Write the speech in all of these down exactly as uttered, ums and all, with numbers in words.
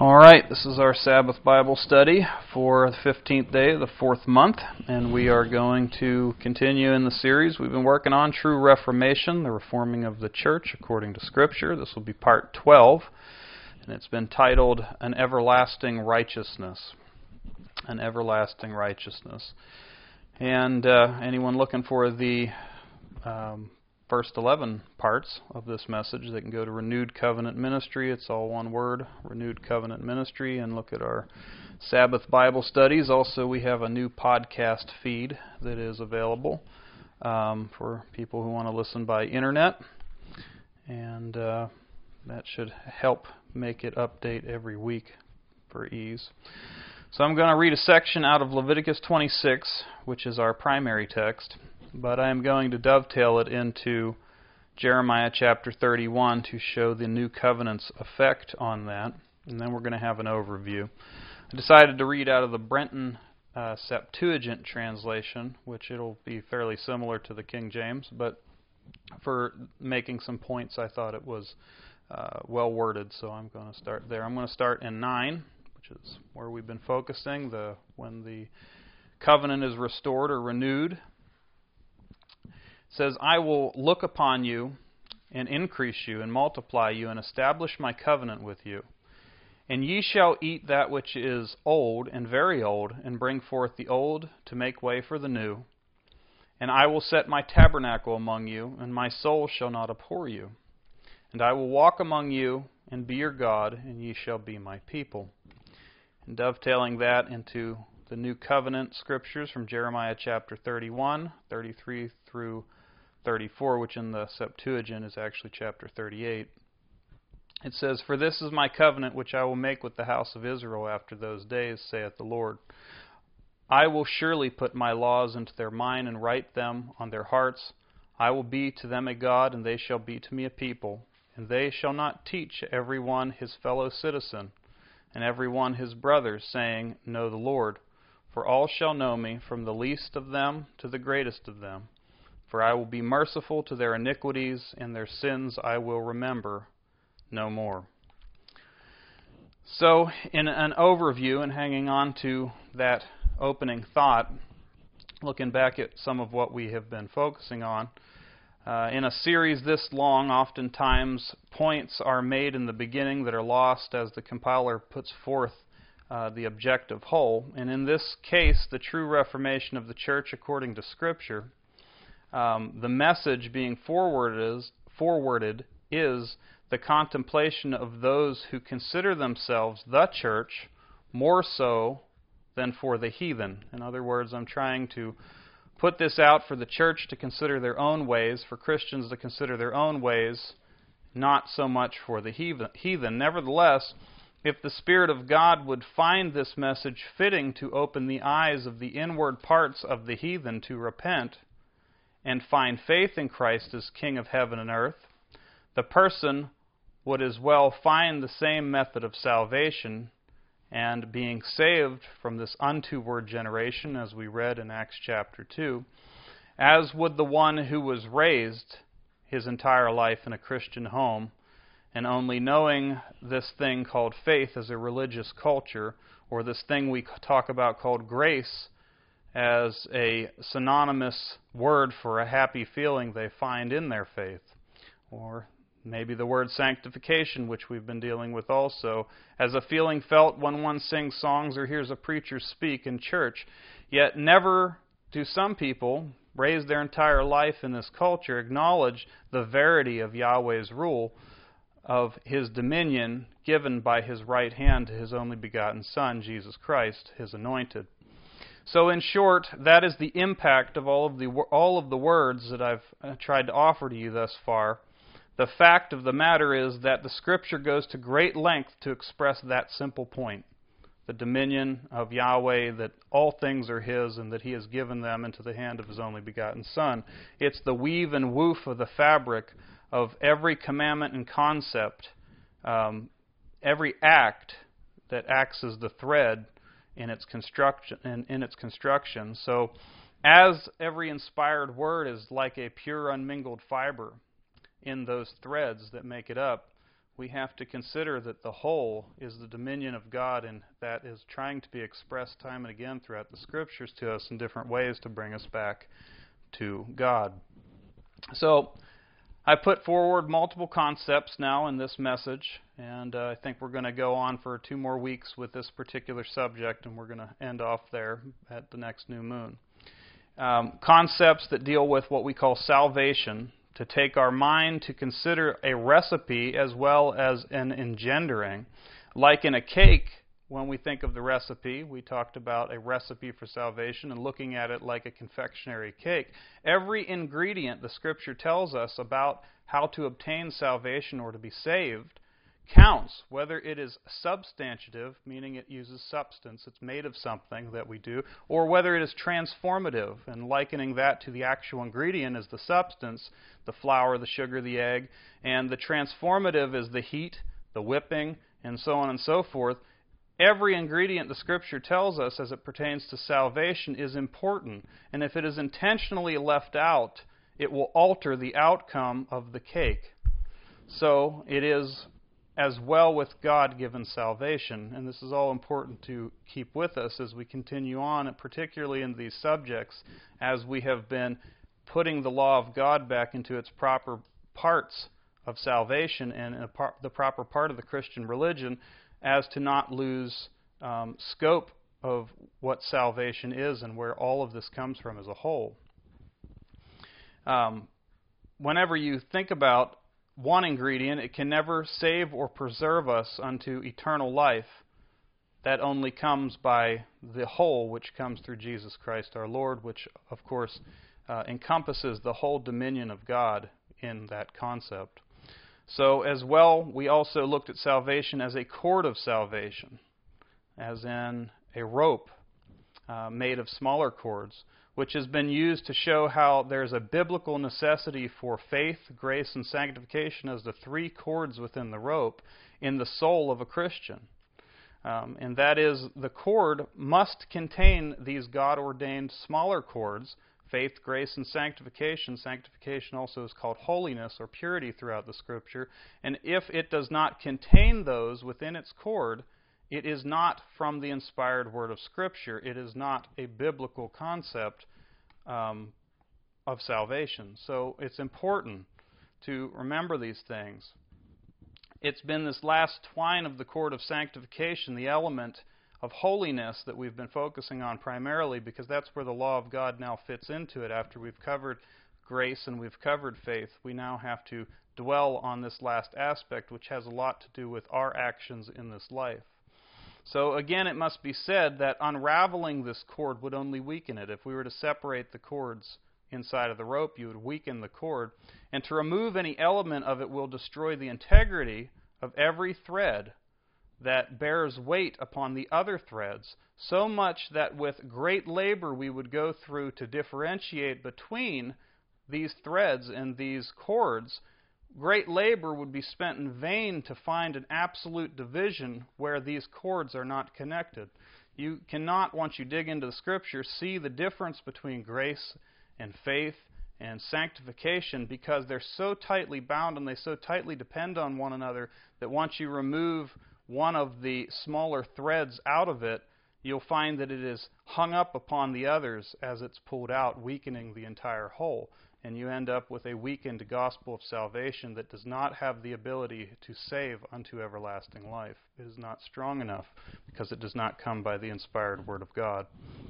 All right, this is our Sabbath Bible study for the fifteenth day of the fourth month, and we are going to continue in the series we've been working on, True Reformation, the Reforming of the Church According to Scripture. This will be part twelve, and it's been titled, An Everlasting Righteousness. An Everlasting Righteousness. And uh, anyone looking for the um, first eleven parts of this message, they can go to Renewed Covenant Ministry. It's all one word, Renewed Covenant Ministry, and look at our Sabbath Bible studies. Also, we have a new podcast feed that is available um, for people who want to listen by internet, and uh, that should help make it update every week for ease. So I'm going to read a section out of Leviticus twenty-six, which is our primary text, but I am going to dovetail it into Jeremiah chapter thirty-one to show the new covenant's effect on that, and then we're going to have an overview. I decided to read out of the Brenton uh, Septuagint translation, which it'll be fairly similar to the King James, but for making some points I thought it was uh, well worded, so I'm going to start there. I'm going to start in nine, which is where we've been focusing, the when the covenant is restored or renewed. It says, I will look upon you and increase you and multiply you and establish my covenant with you. And ye shall eat that which is old and very old, and bring forth the old to make way for the new. And I will set my tabernacle among you, and my soul shall not abhor you. And I will walk among you and be your God, and ye shall be my people. And dovetailing that into the new covenant scriptures from Jeremiah chapter thirty-one, thirty-three through thirty-four, which in the Septuagint is actually chapter thirty-eight. It says, For this is my covenant which I will make with the house of Israel after those days, saith the Lord. I will surely put my laws into their mind and write them on their hearts. I will be to them a God, and they shall be to me a people. And they shall not teach every one his fellow citizen, and every one his brother, saying, Know the Lord. For all shall know me, from the least of them to the greatest of them. For I will be merciful to their iniquities, and their sins I will remember no more. So, in an overview, and hanging on to that opening thought, looking back at some of what we have been focusing on, uh, in a series this long, oftentimes points are made in the beginning that are lost as the compiler puts forth uh, the objective whole. And in this case, the true reformation of the church according to Scripture, Um, the message being forwarded is, forwarded is the contemplation of those who consider themselves the church more so than for the heathen. In other words, I'm trying to put this out for the church to consider their own ways, for Christians to consider their own ways, not so much for the heathen. Nevertheless, if the Spirit of God would find this message fitting to open the eyes of the inward parts of the heathen to repent, and find faith in Christ as King of heaven and earth, the person would as well find the same method of salvation and being saved from this untoward generation, as we read in Acts chapter two, as would the one who was raised his entire life in a Christian home, and only knowing this thing called faith as a religious culture, or this thing we talk about called grace, as a synonymous word for a happy feeling they find in their faith. Or maybe the word sanctification, which we've been dealing with also, as a feeling felt when one sings songs or hears a preacher speak in church. Yet never do some people, raised their entire life in this culture, acknowledge the verity of Yahweh's rule, of His dominion given by His right hand to His only begotten Son, Jesus Christ, His anointed. So in short, that is the impact of all of the all of the words that I've tried to offer to you thus far. The fact of the matter is that the Scripture goes to great length to express that simple point. The dominion of Yahweh, that all things are His and that He has given them into the hand of His only begotten Son. It's the weave and woof of the fabric of every commandment and concept, um, every act that acts as the thread in its construction in, in its construction. So as every inspired word is like a pure unmingled fiber in those threads that make it up, we have to consider that the whole is the dominion of God, and that is trying to be expressed time and again throughout the Scriptures to us in different ways to bring us back to God. So, I put forward multiple concepts now in this message, and uh, I think we're going to go on for two more weeks with this particular subject, and we're going to end off there at the next new moon. Um, concepts that deal with what we call salvation, to take our mind to consider a recipe as well as an engendering. Like in a cake, when we think of the recipe, we talked about a recipe for salvation and looking at it like a confectionery cake. Every ingredient the Scripture tells us about how to obtain salvation or to be saved counts, whether it is substantive, meaning it uses substance, it's made of something that we do, or whether it is transformative, and likening that to the actual ingredient is the substance, the flour, the sugar, the egg, and the transformative is the heat, the whipping, and so on and so forth. Every ingredient the Scripture tells us as it pertains to salvation is important, and if it is intentionally left out, it will alter the outcome of the cake. So it is as well with God-given salvation, and this is all important to keep with us as we continue on, and particularly in these subjects, as we have been putting the law of God back into its proper parts of salvation and a par- the proper part of the Christian religion, as to not lose um, scope of what salvation is and where all of this comes from as a whole. Um, whenever you think about one ingredient, it can never save or preserve us unto eternal life. That only comes by the whole, which comes through Jesus Christ our Lord, which, of course, uh, encompasses the whole dominion of God in that concept. So, as well, we also looked at salvation as a cord of salvation, as in a rope uh, made of smaller cords, which has been used to show how there's a biblical necessity for faith, grace, and sanctification as the three cords within the rope in the soul of a Christian. Um, and that is, the cord must contain these God-ordained smaller cords, faith, grace, and sanctification. Sanctification also is called holiness or purity throughout the Scripture. And if it does not contain those within its cord, it is not from the inspired word of Scripture. It is not a biblical concept um, of salvation. So it's important to remember these things. It's been this last twine of the cord of sanctification, the element of holiness, that we've been focusing on primarily, because that's where the law of God now fits into it. After we've covered grace and we've covered faith, we now have to dwell on this last aspect, which has a lot to do with our actions in this life. So again, it must be said that unraveling this cord would only weaken it. If we were to separate the cords inside of the rope, you would weaken the cord. And to remove any element of it will destroy the integrity of every thread that bears weight upon the other threads, so much that with great labor we would go through to differentiate between these threads and these cords. Great labor would be spent in vain to find an absolute division where these cords are not connected. You cannot, once you dig into the Scripture, see the difference between grace and faith and sanctification, because they're so tightly bound and they so tightly depend on one another that once you remove one of the smaller threads out of it, you'll find that it is hung up upon the others as it's pulled out, weakening the entire whole. And you end up with a weakened gospel of salvation that does not have the ability to save unto everlasting life. It is not strong enough because it does not come by the inspired Word of God.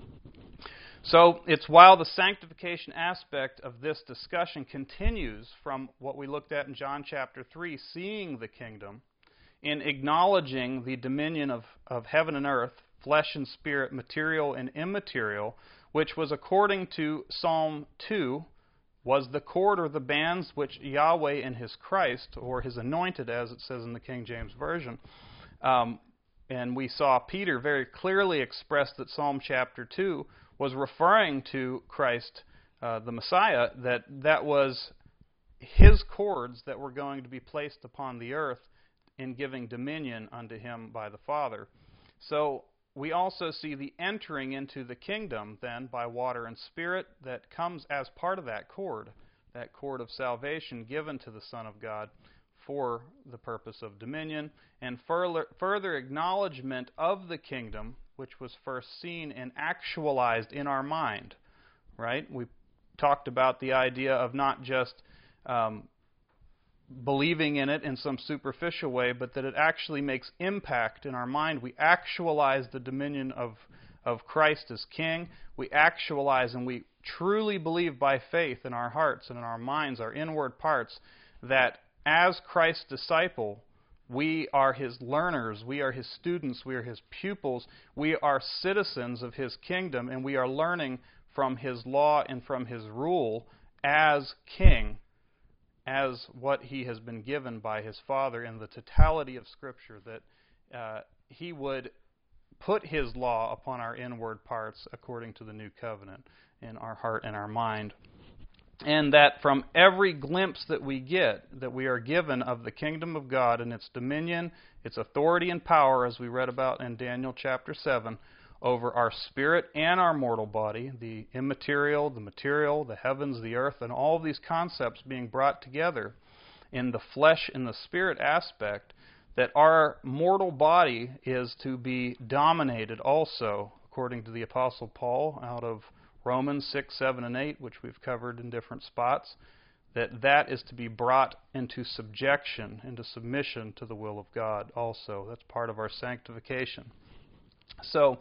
So it's while the sanctification aspect of this discussion continues from what we looked at in John chapter three, seeing the kingdom, in acknowledging the dominion of, of heaven and earth, flesh and spirit, material and immaterial, which was according to Psalm two, was the cord or the bands which Yahweh and His Christ, or His anointed, as it says in the King James Version. Um, and we saw Peter very clearly express that Psalm chapter two was referring to Christ, uh, the Messiah, that that was His cords that were going to be placed upon the earth in giving dominion unto Him by the Father. So we also see the entering into the kingdom then by water and spirit that comes as part of that cord, that cord of salvation given to the Son of God for the purpose of dominion, and further, further acknowledgement of the kingdom, which was first seen and actualized in our mind. Right? We talked about the idea of not just um, believing in it in some superficial way, but that it actually makes impact in our mind. We actualize the dominion of, of Christ as King. We actualize and we truly believe by faith in our hearts and in our minds, our inward parts, that as Christ's disciple, we are His learners, we are His students, we are His pupils, we are citizens of His kingdom, and we are learning from His law and from His rule as King, as what He has been given by His Father in the totality of Scripture, that uh, He would put His law upon our inward parts according to the new covenant in our heart and our mind. And that from every glimpse that we get, that we are given of the kingdom of God and its dominion, its authority and power, as we read about in Daniel chapter seven, over our spirit and our mortal body, the immaterial, the material, the heavens, the earth, and all of these concepts being brought together in the flesh and the spirit aspect, that our mortal body is to be dominated also, according to the Apostle Paul out of Romans six, seven, and eight, which we've covered in different spots, that that is to be brought into subjection, into submission to the will of God also. That's part of our sanctification. So,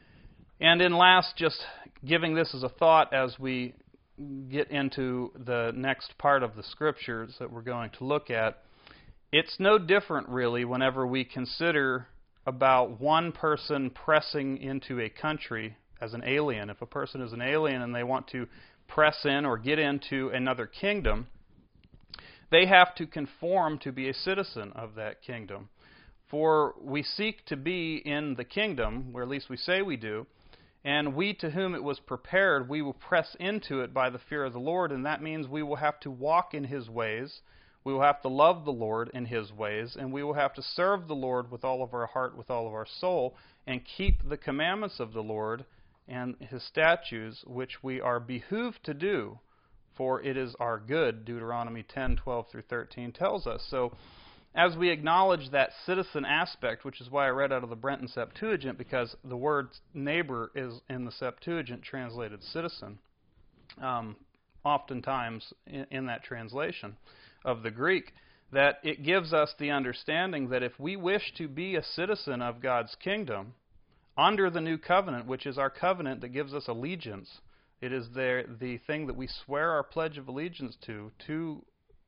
and in last, just giving this as a thought as we get into the next part of the Scriptures that we're going to look at, it's no different really whenever we consider about one person pressing into a country as an alien. If a person is an alien and they want to press in or get into another kingdom, they have to conform to be a citizen of that kingdom. For we seek to be in the kingdom, or at least we say we do, and we to whom it was prepared, we will press into it by the fear of the Lord, and that means we will have to walk in His ways, we will have to love the Lord in His ways, and we will have to serve the Lord with all of our heart, with all of our soul, and keep the commandments of the Lord and His statutes, which we are behooved to do, for it is our good, Deuteronomy ten, twelve through thirteen tells us. So, as we acknowledge that citizen aspect, which is why I read out of the Brenton Septuagint, because the word neighbor is in the Septuagint translated citizen, um, oftentimes in, in that translation of the Greek, that it gives us the understanding that if we wish to be a citizen of God's kingdom, under the new covenant, which is our covenant that gives us allegiance, it is the, the thing that we swear our pledge of allegiance to, to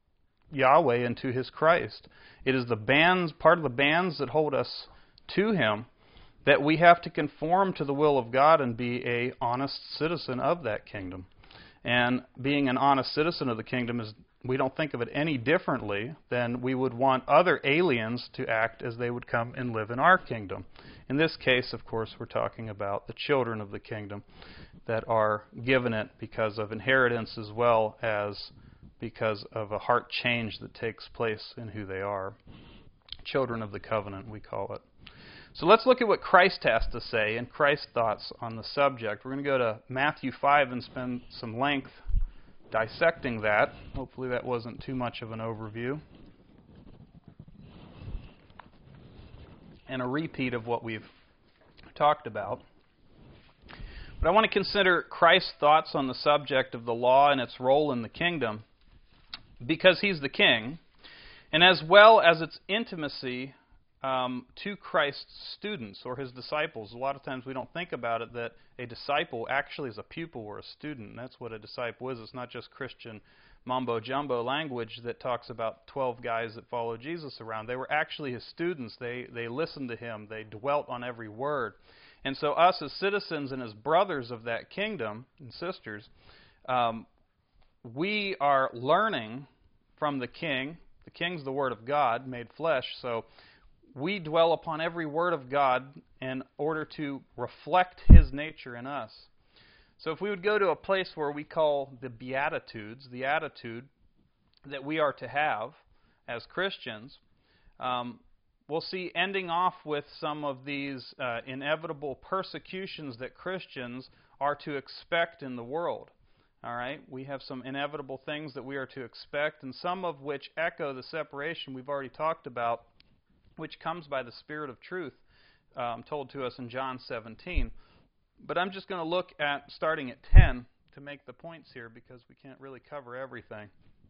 Yahweh and to His Christ. It is the bands, part of the bands that hold us to Him, that we have to conform to the will of God and be a honest citizen of that kingdom. And being an honest citizen of the kingdom is, we don't think of it any differently than we would want other aliens to act as they would come and live in our kingdom. In this case, of course, we're talking about the children of the kingdom that are given it because of inheritance as well as because of a heart change that takes place in who they are. Children of the covenant, we call it. So let's look at what Christ has to say and Christ's thoughts on the subject. We're going to go to Matthew five and spend some length dissecting that. Hopefully that wasn't too much of an overview. And a repeat of what we've talked about. But I want to consider Christ's thoughts on the subject of the law and its role in the kingdom, because He's the King, and as well as its intimacy um, to Christ's students or His disciples. A lot of times we don't think about it that a disciple actually is a pupil or a student. And that's what a disciple is. It's not just Christian mumbo-jumbo language that talks about twelve guys that follow Jesus around. They were actually His students. They, they listened to Him. They dwelt on every word. And so us as citizens and as brothers of that kingdom and sisters, um, we are learning from the King. The King's the Word of God made flesh, so we dwell upon every word of God in order to reflect His nature in us. So if we would go to a place where we call the Beatitudes, the attitude that we are to have as Christians, um, we'll see ending off with some of these uh, inevitable persecutions that Christians are to expect in the world. All right, we have some inevitable things that we are to expect, and some of which echo the separation we've already talked about, which comes by the Spirit of truth um, told to us in John seventeen. But I'm just going to look at starting at ten to make the points here because we can't really cover everything.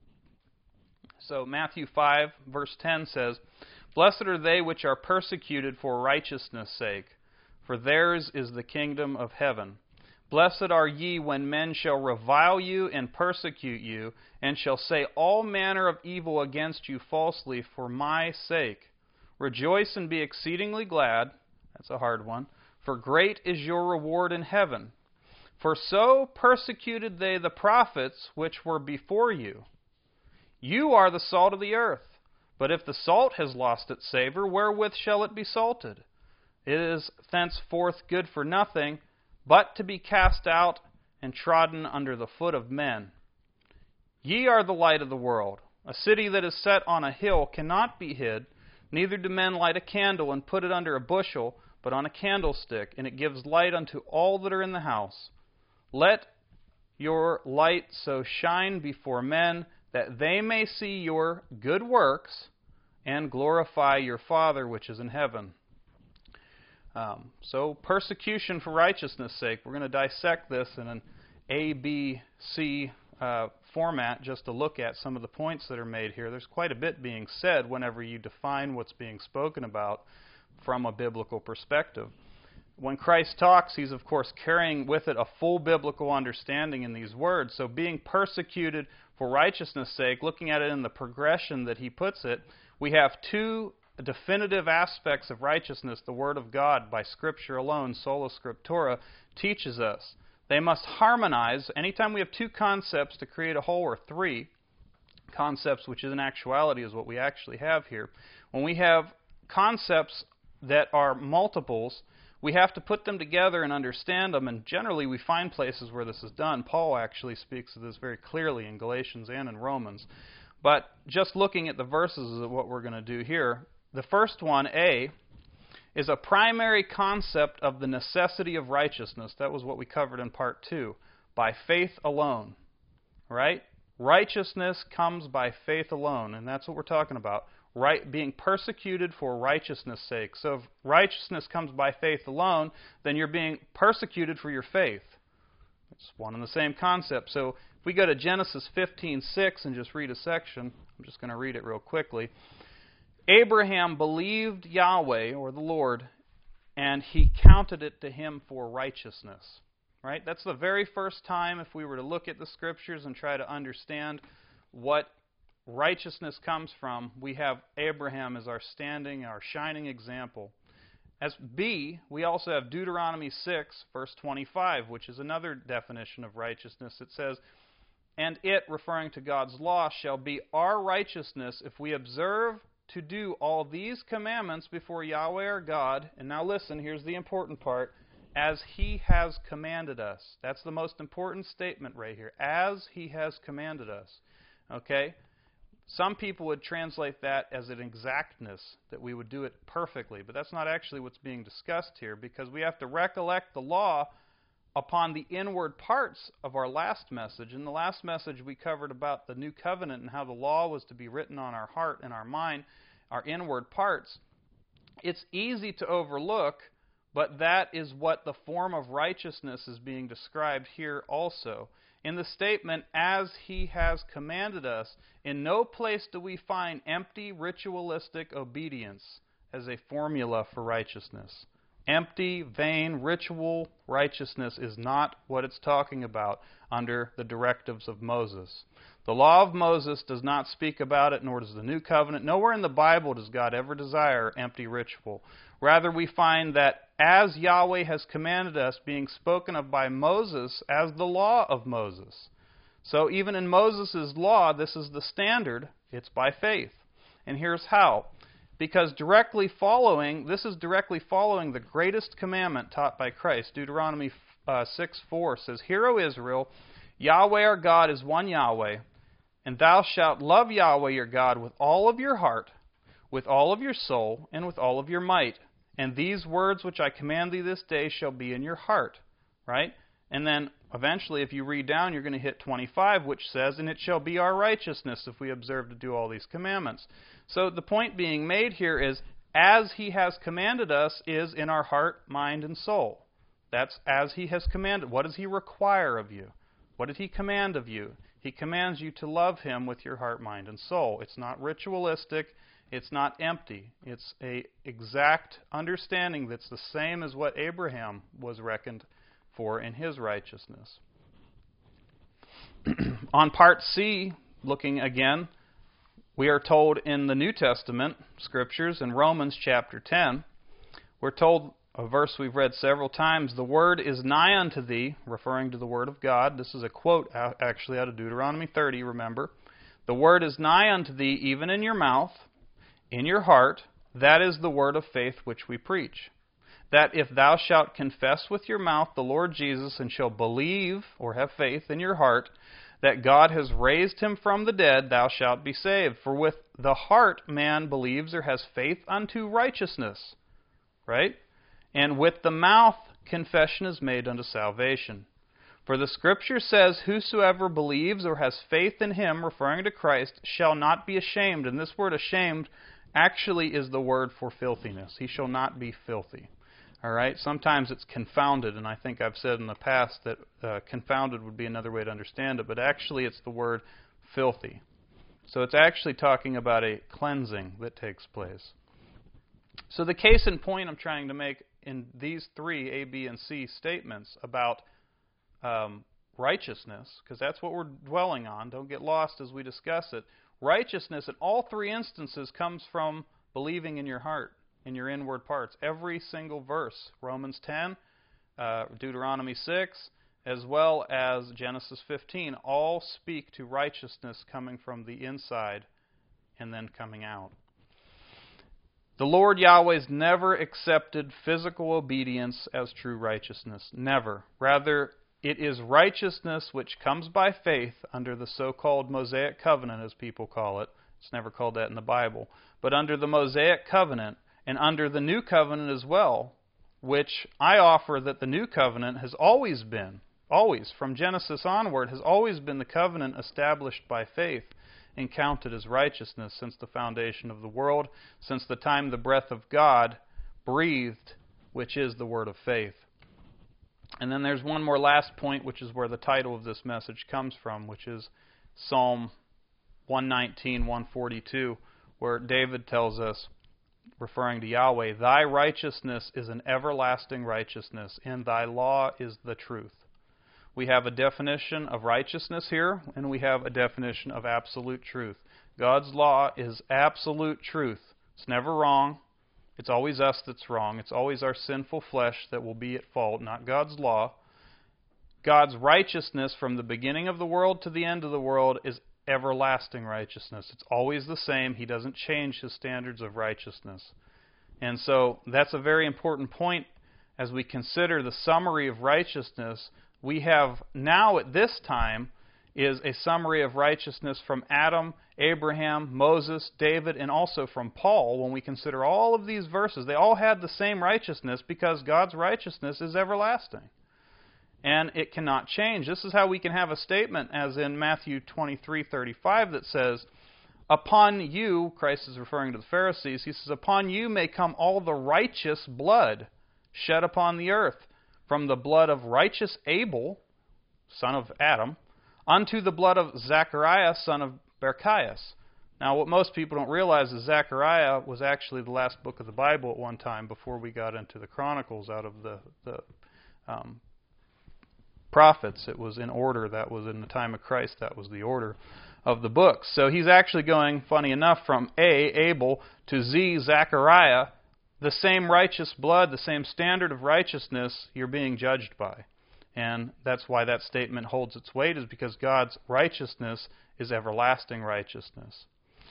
So Matthew five, verse ten says, "Blessed are they which are persecuted for righteousness' sake, for theirs is the kingdom of heaven. Blessed are ye when men shall revile you and persecute you, and shall say all manner of evil against you falsely for my sake. Rejoice and be exceedingly glad," that's a hard one, "for great is your reward in heaven. For so persecuted they the prophets which were before you. You are the salt of the earth. But if the salt has lost its savor, wherewith shall it be salted? It is thenceforth good for nothing, but to be cast out and trodden under the foot of men. Ye are the light of the world. A city that is set on a hill cannot be hid, neither do men light a candle and put it under a bushel, but on a candlestick, and it gives light unto all that are in the house. Let your light so shine before men, that they may see your good works, and glorify your Father which is in heaven." Um, so persecution for righteousness' sake. We're going to dissect this in an A, B, C uh, format just to look at some of the points that are made here. There's quite a bit being said whenever you define what's being spoken about from a biblical perspective. When Christ talks, he's of course carrying with it a full biblical understanding in these words. So being persecuted for righteousness' sake, looking at it in the progression that he puts it, we have two definitive aspects of righteousness the Word of God, by Scripture alone, sola scriptura, teaches us. They must harmonize. Anytime we have two concepts to create a whole, or three concepts, which in actuality is what we actually have here, when we have concepts that are multiples, we have to put them together and understand them, and generally we find places where this is done. Paul actually speaks of this very clearly in Galatians and in Romans. But just looking at the verses is what we're going to do here. The first one, A, is a primary concept of the necessity of righteousness. That was what we covered in part two. By faith alone. Right? Righteousness comes by faith alone, and that's what we're talking about. Right, being persecuted for righteousness' sake. So if righteousness comes by faith alone, then you're being persecuted for your faith. It's one and the same concept. So if we go to Genesis fifteen six and just read a section, I'm just going to read it real quickly. Abraham believed Yahweh, or the Lord, and he counted it to him for righteousness. Right? That's the very first time, if we were to look at the Scriptures and try to understand what righteousness comes from, we have Abraham as our standing, our shining example. As B, we also have Deuteronomy six, verse twenty-five, which is another definition of righteousness. It says, "And it," referring to God's law, "shall be our righteousness if we observe to do all these commandments before Yahweh our God." And now listen, here's the important part. "As He has commanded us." That's the most important statement right here. As He has commanded us. Okay? Some people would translate that as an exactness, that we would do it perfectly. But that's not actually what's being discussed here, because we have to recollect the law upon the inward parts of our last message. In the last message, we covered about the new covenant and how the law was to be written on our heart and our mind, our inward parts. It's easy to overlook, but that is what the form of righteousness is being described here also. In the statement, "as He has commanded us," in no place do we find empty ritualistic obedience as a formula for righteousness. Empty, vain, ritual righteousness is not what it's talking about under the directives of Moses. The law of Moses does not speak about it, nor does the New Covenant. Nowhere in the Bible does God ever desire empty ritual. Rather, we find that "as Yahweh has commanded us" being spoken of by Moses as the law of Moses. So even in Moses' law, this is the standard. It's by faith. And here's how. Because directly following, this is directly following the greatest commandment taught by Christ. Deuteronomy uh, six four says, "Hear, O Israel, Yahweh our God is one Yahweh, and thou shalt love Yahweh your God with all of your heart, with all of your soul, and with all of your might. And these words which I command thee this day shall be in your heart." Right? And then eventually, if you read down, you're going to hit twenty-five, which says, and it shall be our righteousness if we observe to do all these commandments. So the point being made here is, as He has commanded us is in our heart, mind, and soul. That's as He has commanded. What does He require of you? What did He command of you? He commands you to love Him with your heart, mind, and soul. It's not ritualistic. It's not empty. It's a exact understanding that's the same as what Abraham was reckoned for in his righteousness. On part C, looking again, we are told in the New Testament scriptures, in Romans chapter ten, we're told, a verse we've read several times, the word is nigh unto thee, referring to the word of God. This is a quote actually out of Deuteronomy thirty, remember. The word is nigh unto thee, even in your mouth, in your heart. That is the word of faith which we preach. That if thou shalt confess with your mouth the Lord Jesus, and shalt believe, or have faith in your heart, that God has raised Him from the dead, thou shalt be saved. For with the heart man believes, or has faith unto righteousness. Right? And with the mouth confession is made unto salvation. For the Scripture says, whosoever believes or has faith in Him, referring to Christ, shall not be ashamed. And this word ashamed actually is the word for filthiness. He shall not be filthy. All right. Sometimes it's confounded, and I think I've said in the past that uh, confounded would be another way to understand it, but actually it's the word filthy. So it's actually talking about a cleansing that takes place. So the case in point I'm trying to make in these three, A, B, and C statements about um, righteousness, because that's what we're dwelling on. Don't get lost as we discuss it. Righteousness in all three instances comes from believing in your heart, in your inward parts. Every single verse, Romans ten, uh, Deuteronomy six, as well as Genesis fifteen, all speak to righteousness coming from the inside and then coming out. The Lord Yahweh's never accepted physical obedience as true righteousness. Never. Rather, it is righteousness which comes by faith under the so-called Mosaic covenant, as people call it. It's never called that in the Bible. But under the Mosaic covenant, and under the New Covenant as well, which I offer that the New Covenant has always been, always, from Genesis onward, has always been the covenant established by faith and counted as righteousness since the foundation of the world, since the time the breath of God breathed, which is the word of faith. And then there's one more last point, which is where the title of this message comes from, which is Psalm one nineteen, one forty-two, where David tells us, referring to Yahweh, thy righteousness is an everlasting righteousness, and thy law is the truth. We have a definition of righteousness here, and we have a definition of absolute truth. God's law is absolute truth. It's never wrong. It's always us that's wrong. It's always our sinful flesh that will be at fault, not God's law. God's righteousness from the beginning of the world to the end of the world is everlasting righteousness. It's always the same. He doesn't change His standards of righteousness. And so that's a very important point as we consider the summary of righteousness. We have now at this time is a summary of righteousness from Adam, Abraham, Moses, David, and also from Paul. When we consider all of these verses, they all had the same righteousness because God's righteousness is everlasting. And it cannot change. This is how we can have a statement as in Matthew twenty-three thirty-five that says, upon you, Christ is referring to the Pharisees, He says, upon you may come all the righteous blood shed upon the earth, from the blood of righteous Abel, son of Adam, unto the blood of Zechariah, son of Berechias. Now, what most people don't realize is Zechariah was actually the last book of the Bible at one time before we got into the Chronicles out of the, the um, prophets. It was in order. That was in the time of Christ. That was the order of the books. So he's actually going, funny enough, from A, Abel, to Z, Zechariah. The same righteous blood, the same standard of righteousness you're being judged by. And that's why that statement holds its weight, is because God's righteousness is everlasting righteousness.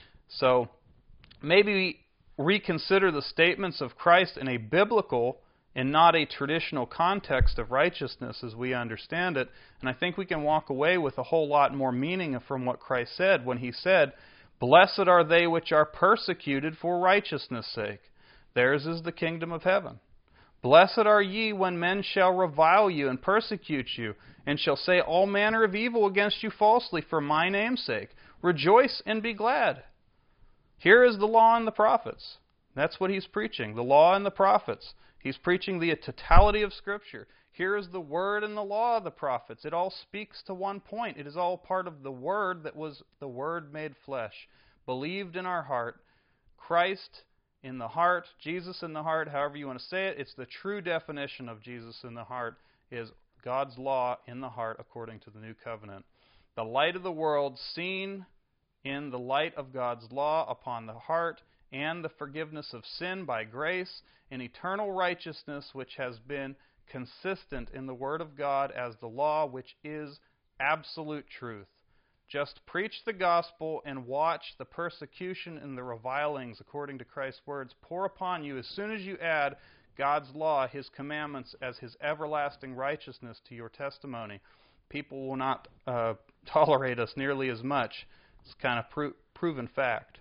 So maybe reconsider the statements of Christ in a biblical and not a traditional context of righteousness as we understand it. And I think we can walk away with a whole lot more meaning from what Christ said when He said, blessed are they which are persecuted for righteousness' sake. Theirs is the kingdom of heaven. Blessed are ye when men shall revile you and persecute you, and shall say all manner of evil against you falsely for my name's sake. Rejoice and be glad. Here is the law and the prophets. That's what he's preaching, the law and the prophets. He's preaching the totality of Scripture. Here is the word and the law of the prophets. It all speaks to one point. It is all part of the Word that was the Word made flesh, believed in our heart, Christ in the heart, Jesus in the heart, however you want to say it. It's the true definition of Jesus in the heart, is God's law in the heart according to the new covenant. The light of the world seen in the light of God's law upon the heart, and the forgiveness of sin by grace, and eternal righteousness which has been consistent in the Word of God as the law, which is absolute truth. Just preach the gospel and watch the persecution and the revilings according to Christ's words pour upon you as soon as you add God's law, His commandments, as His everlasting righteousness to your testimony. People will not uh, tolerate us nearly as much. It's kind of pro- proven fact.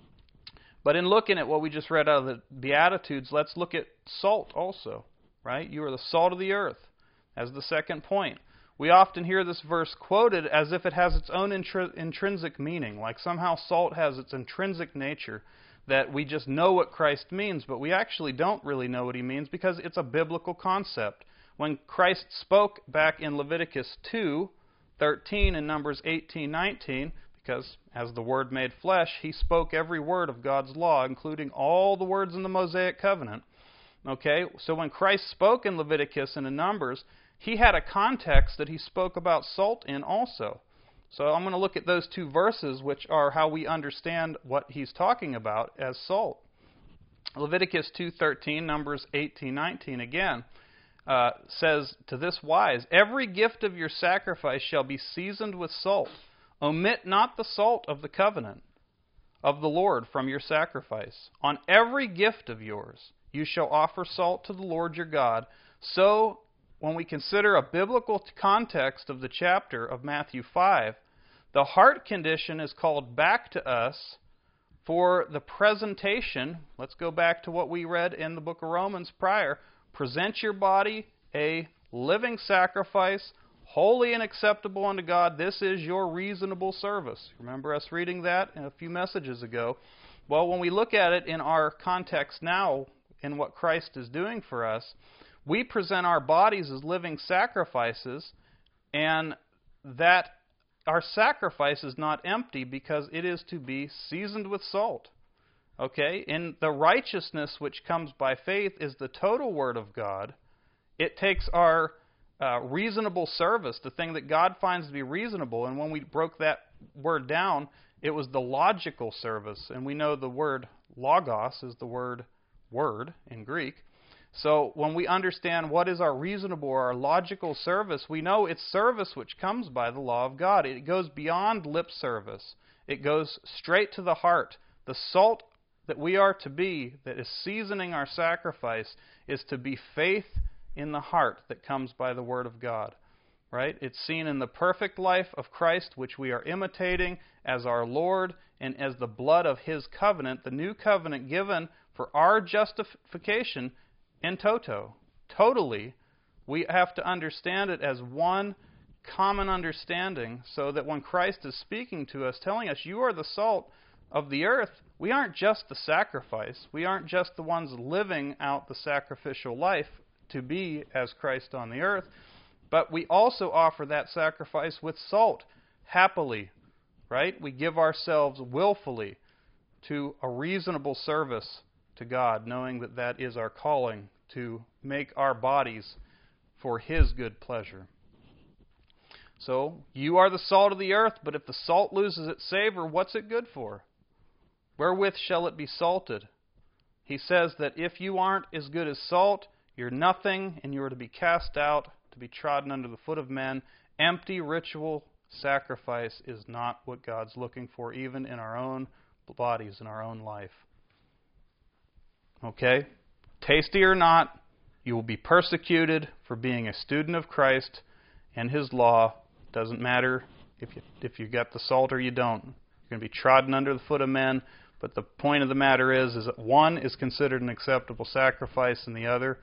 But in looking at what we just read out of the Beatitudes, let's look at salt also, right? You are the salt of the earth, as the second point. We often hear this verse quoted as if it has its own intri- intrinsic meaning, like somehow salt has its intrinsic nature, that we just know what Christ means, but we actually don't really know what He means because it's a biblical concept. When Christ spoke back in Leviticus two thirteen and Numbers eighteen nineteen, because as the Word made flesh, He spoke every word of God's law, including all the words in the Mosaic covenant. Okay, so when Christ spoke in Leviticus and in Numbers, He had a context that He spoke about salt in also. So I'm going to look at those two verses, which are how we understand what He's talking about as salt. Leviticus two thirteen, Numbers eighteen nineteen again uh, says to this wise, every gift of your sacrifice shall be seasoned with salt. Omit not the salt of the covenant of the Lord from your sacrifice. On every gift of yours you shall offer salt to the Lord your God. So when we consider a biblical context of the chapter of Matthew five, the heart condition is called back to us for the presentation. Let's go back to what we read in the book of Romans prior. Present your body a living sacrifice, holy and acceptable unto God. This is your reasonable service. Remember us reading that a few messages ago? Well, when we look at it in our context now, in what Christ is doing for us, we present our bodies as living sacrifices, and that our sacrifice is not empty because it is to be seasoned with salt. Okay? And the righteousness which comes by faith is the total Word of God. It takes our uh, reasonable service, the thing that God finds to be reasonable, and when we broke that word down, it was the logical service. And we know the word logos is the word word in Greek. So when we understand what is our reasonable or our logical service, we know it's service which comes by the law of God. It goes beyond lip service. It goes straight to the heart. The salt that we are to be, that is seasoning our sacrifice, is to be faith in the heart that comes by the Word of God. Right? It's seen in the perfect life of Christ, which we are imitating as our Lord, and as the blood of His covenant, the new covenant given for our justification in toto. Totally, we have to understand it as one common understanding, so that when Christ is speaking to us, telling us, you are the salt of the earth, we aren't just the sacrifice. We aren't just the ones living out the sacrificial life to be as Christ on the earth, but we also offer that sacrifice with salt, happily, right? We give ourselves willfully to a reasonable service to God, knowing that that is our calling, to make our bodies for His good pleasure. So, you are the salt of the earth, but if the salt loses its savor, what's it good for? Wherewith shall it be salted? He says that if you aren't as good as salt, you're nothing, and you are to be cast out, to be trodden under the foot of men. Empty ritual sacrifice is not what God's looking for, even in our own bodies, in our own life. Okay? Tasty or not, you will be persecuted for being a student of Christ and His law. Doesn't matter if you if you got the salt or you don't. You're going to be trodden under the foot of men. But the point of the matter is, is that one is considered an acceptable sacrifice, and the other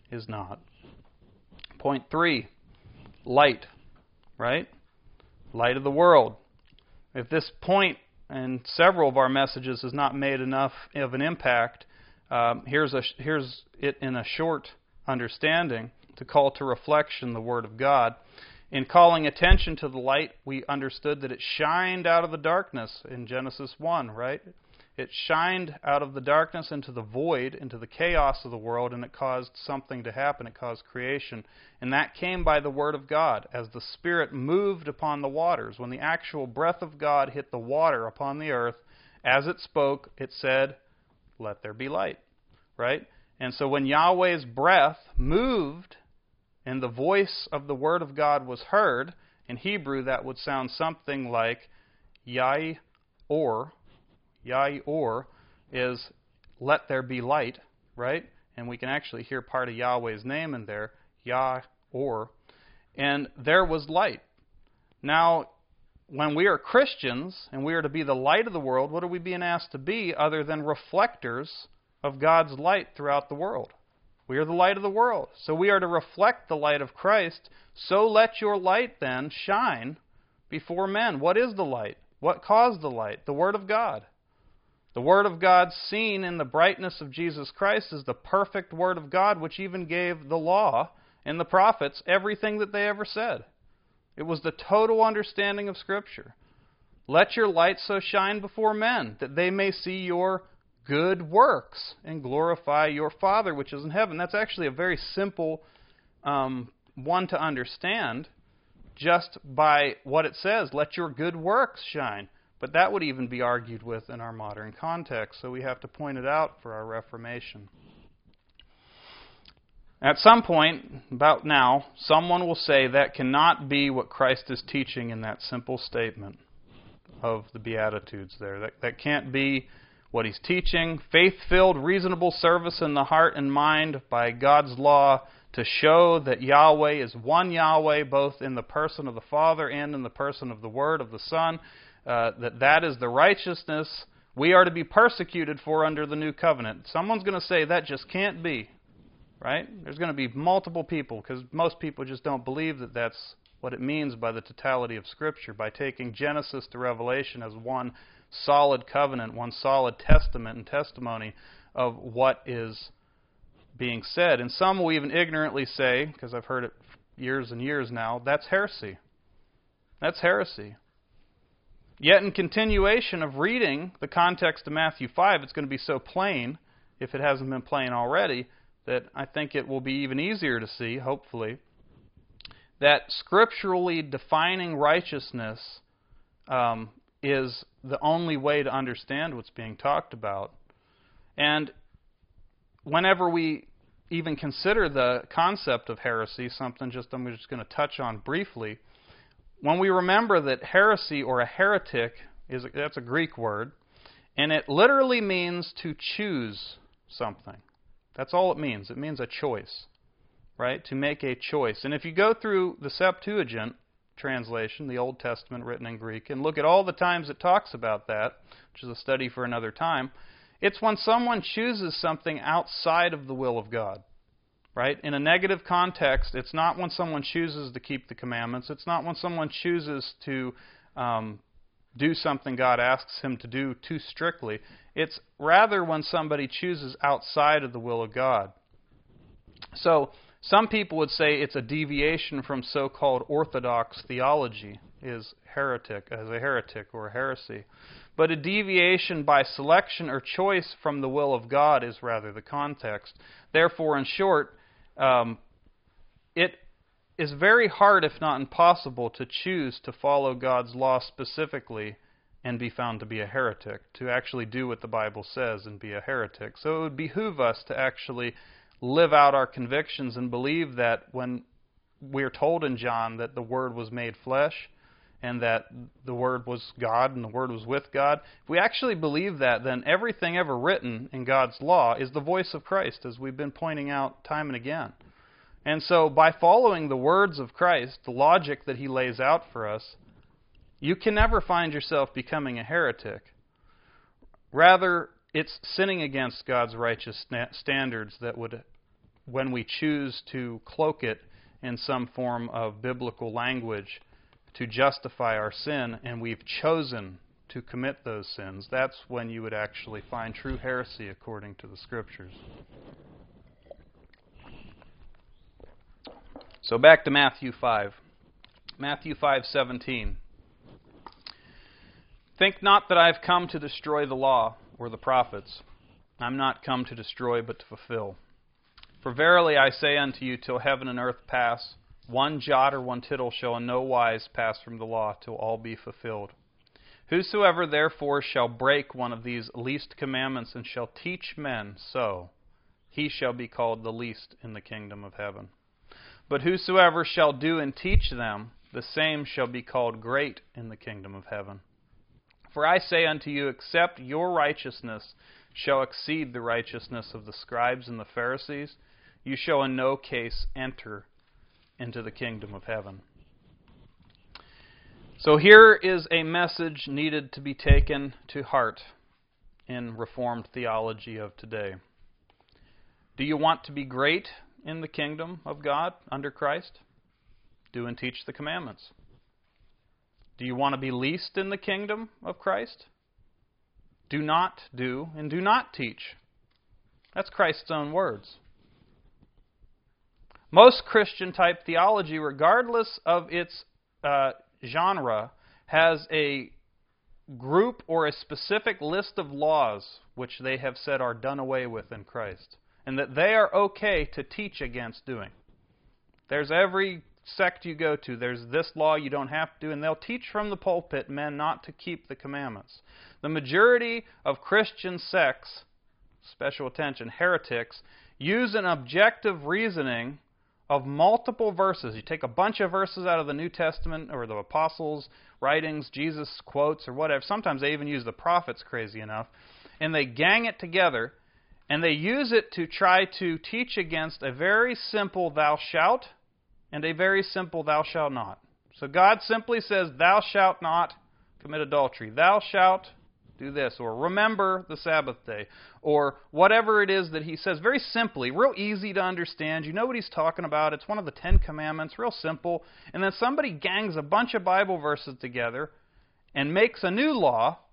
is not. Point three, light, right? Light of the world. If this point and several of our messages has not made enough of an impact, um, here's a here's it in a short understanding to call to reflection the Word of God. In calling attention to the light, we understood that it shined out of the darkness in Genesis one, right? It shined out of the darkness into the void, into the chaos of the world, and it caused something to happen. It caused creation. And that came by the Word of God, as the Spirit moved upon the waters. When the actual breath of God hit the water upon the earth, as it spoke, it said, "Let there be light." Right? And so when Yahweh's breath moved, and the voice of the Word of God was heard, in Hebrew that would sound something like Yai-or. Yai-or is "let there be light," right? And we can actually hear part of Yahweh's name in there, Yah-or. And there was light. Now, when we are Christians and we are to be the light of the world, what are we being asked to be other than reflectors of God's light throughout the world? We are the light of the world. So we are to reflect the light of Christ. So let your light then shine before men. What is the light? What caused the light? The Word of God. The Word of God seen in the brightness of Jesus Christ is the perfect Word of God, which even gave the law and the prophets everything that they ever said. It was the total understanding of Scripture. Let your light so shine before men, that they may see your good works and glorify your Father which is in heaven. That's actually a very simple um, one to understand just by what it says. Let your good works shine. But that would even be argued with in our modern context, so we have to point it out for our Reformation. At some point, about now, someone will say that cannot be what Christ is teaching in that simple statement of the Beatitudes there. That, that can't be what he's teaching. Faith-filled, reasonable service in the heart and mind by God's law to show that Yahweh is one Yahweh, both in the person of the Father and in the person of the Word of the Son. Uh, that that is the righteousness we are to be persecuted for under the new covenant. Someone's going to say that just can't be, right? There's going to be multiple people, because most people just don't believe that that's what it means by the totality of Scripture, by taking Genesis to Revelation as one solid covenant, one solid testament and testimony of what is being said. And some will even ignorantly say, because I've heard it years and years now, that's heresy. That's heresy. Yet in continuation of reading the context of Matthew five, it's going to be so plain, if it hasn't been plain already, that I think it will be even easier to see, hopefully, that scripturally defining righteousness um, is the only way to understand what's being talked about. And whenever we even consider the concept of heresy, something just I'm just going to touch on briefly, when we remember that heresy or a heretic, is that's a Greek word, and it literally means to choose something. That's all it means. It means a choice, right? To make a choice. And if you go through the Septuagint translation, the Old Testament written in Greek, and look at all the times it talks about that, which is a study for another time, it's when someone chooses something outside of the will of God. Right? In a negative context, it's not when someone chooses to keep the commandments. It's not when someone chooses to um, do something God asks him to do too strictly. It's rather when somebody chooses outside of the will of God. So some people would say it's a deviation from so-called orthodox theology, is heretic, as a heretic or a heresy. But a deviation by selection or choice from the will of God is rather the context. Therefore, in short, Um, it is very hard, if not impossible, to choose to follow God's law specifically and be found to be a heretic, to actually do what the Bible says and be a heretic. So it would behoove us to actually live out our convictions and believe that when we're told in John that the Word was made flesh and that the Word was God and the Word was with God, if we actually believe that, then everything ever written in God's law is the voice of Christ, as we've been pointing out time and again. And so by following the words of Christ, the logic that He lays out for us, you can never find yourself becoming a heretic. Rather, it's sinning against God's righteous standards that would when we choose to cloak it in some form of biblical language to justify our sin, and we've chosen to commit those sins, that's when you would actually find true heresy according to the Scriptures. So back to Matthew five. Matthew five seventeen. Think not that I have come to destroy the law or the prophets. I am not come to destroy, but to fulfill. For verily I say unto you, till heaven and earth pass, one jot or one tittle shall in no wise pass from the law, till all be fulfilled. Whosoever therefore shall break one of these least commandments, and shall teach men so, he shall be called the least in the kingdom of heaven. But whosoever shall do and teach them, the same shall be called great in the kingdom of heaven. For I say unto you, except your righteousness shall exceed the righteousness of the scribes and the Pharisees, you shall in no case enter into the kingdom of heaven. So here is a message needed to be taken to heart in Reformed theology of today. Do you want to be great in the kingdom of God under Christ? Do and teach the commandments. Do you want to be least in the kingdom of Christ? Do not do and do not teach. That's Christ's own words. Most Christian type theology, regardless of its uh, genre, has a group or a specific list of laws which they have said are done away with in Christ, and that they are okay to teach against doing. There's every sect you go to, there's this law you don't have to do, and they'll teach from the pulpit men not to keep the commandments. The majority of Christian sects, special attention, heretics, use an objective reasoning of multiple verses. You take a bunch of verses out of the New Testament or the apostles' writings, Jesus quotes or whatever. Sometimes they even use the prophets, crazy enough. And they gang it together, and they use it to try to teach against a very simple thou shalt and a very simple thou shalt not. So God simply says, thou shalt not commit adultery. Thou shalt do this, or remember the Sabbath day, or whatever it is that he says, very simply, real easy to understand. You know what he's talking about. It's one of the Ten Commandments, real simple. And then somebody gangs a bunch of Bible verses together and makes a new law